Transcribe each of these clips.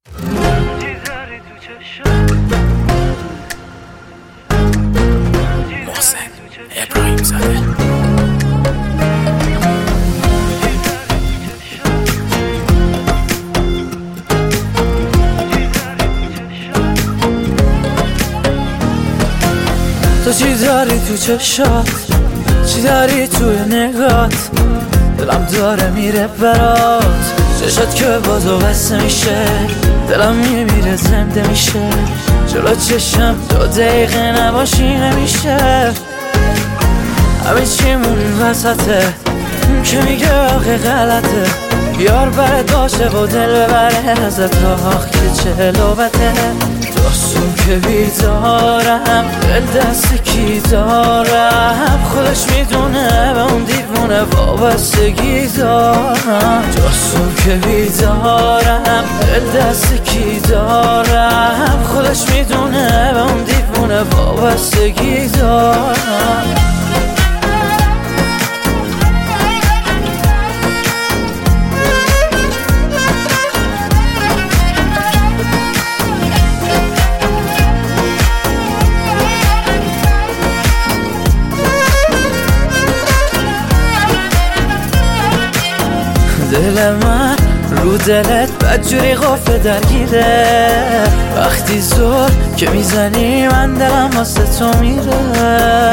محسن ابراهیم زاده. تو چی داری تو چشات، چی داری توی نگات، دلم داره میره برات، چشات که بازو بسته میشه، دلم میمیره زنده میشه، جلو چشم 2 دقیقه نباشی نمیشه. همه چیمون وسطه، اون که میگه آخه غلطه، بیار برد باشه و دل ببره ازت آخ که چه لوبته. داستون که بیدارم، دل دست کی دارم، خودش میدونه به اون دیوونه وابستگی دارم. داستون که بیدارم، دل دست کی دارم، خودش میدونه به اون دیوونه وابستگی دارم. دل من رو دلت بدجوری قفل درگیره، وقتی زور که میزنی من دلم واسه تو میره.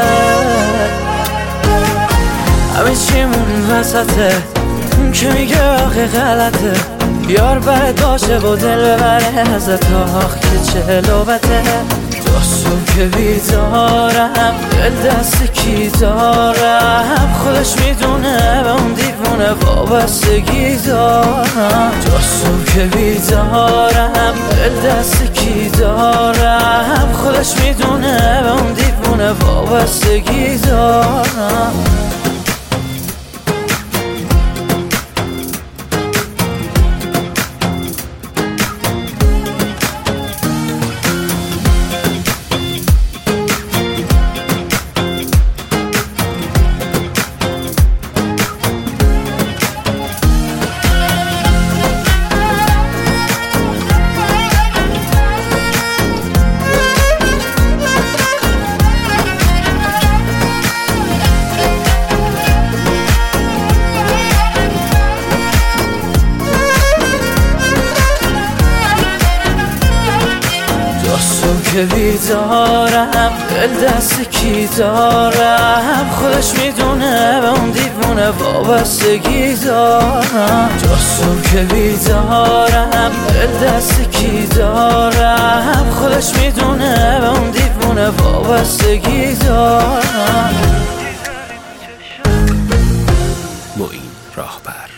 همه چیمون وسطه، اون که میگه آخه غلطه، بیار برد باشه و دل ببره ازت آخ که چه لوبته. داستون که بیدارم، دل دست کی دارم، خودش میدونه به اون دیوونه وابستگی دارم. داستون که بیدارم، دل دست کی دارم، خودش میدونه به اون دیوونه وابستگی دارم. که بیدارم، دل دست کی دارم، خودش میدونه به اون دیوونه وابستگی دارم. داستون که بیدارم، دل دست کی دارم، خودش میدونه به اون دیوونه وابستگی دارم. معین راهبر.